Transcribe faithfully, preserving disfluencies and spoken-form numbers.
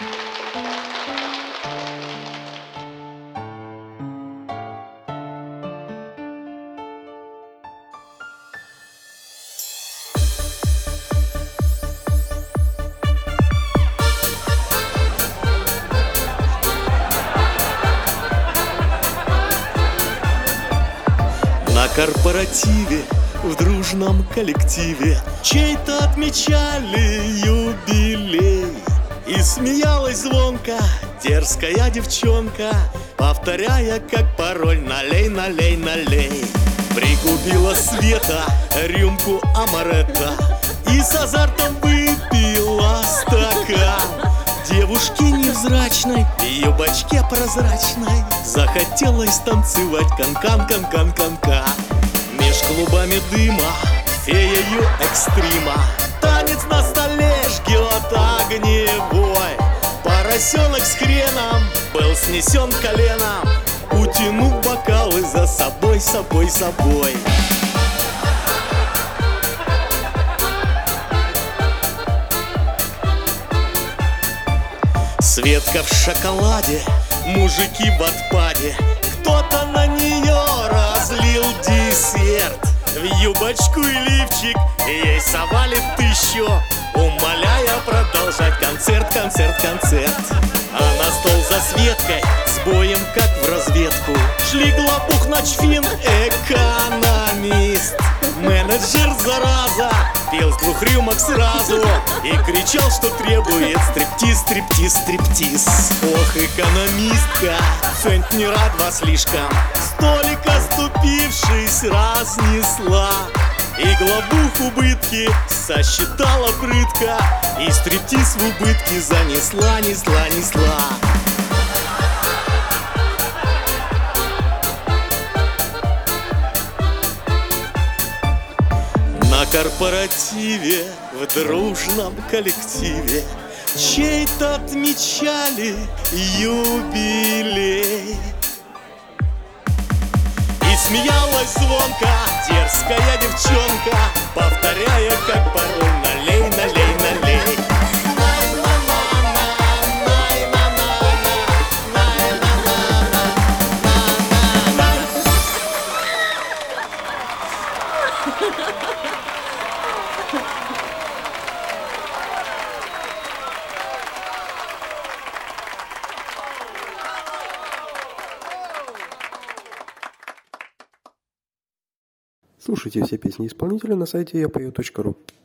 На корпоративе, в дружном коллективе чей-то отмечали юбилей. И смеялась звонко дерзкая девчонка, повторяя как пароль: налей, налей, налей. Пригубила Света рюмку амаретто и с азартом выпила стакан. Девушке невзрачной, юбочке прозрачной захотелось танцевать канкан, канкан, канка. Меж клубами дыма, феею экстрима, танец на столе жгет огневой. Поросенок с хреном был снесен коленом, утянув бокалы за собой, собой, собой. Светка в шоколаде, мужики в отпаде, кто-то на нее разлил десерт. В юбочку и лифчик ей совали тысячу, умоляя продолжать концерт, концерт, концерт. А на стол за Светкой с боем, как в разведку, шли главбух, начфин, экономист. Менеджер, зараза, пил с двух рюмок сразу и кричал, что требует стриптиз, стриптиз, стриптиз. Ох, экономистка, центнера два слишком, столик оступившись разнесла. И главбух убытки сосчитала прытко, и стриптиз в убытки занесла, несла, несла. На корпоративе, в дружном коллективе чей-то отмечали юбилей. И смеялась звонко дерзкая девчонка, повторяя как пароль: налей, налей, налей. Слушайте все песни исполнителя на сайте я пою точка ру.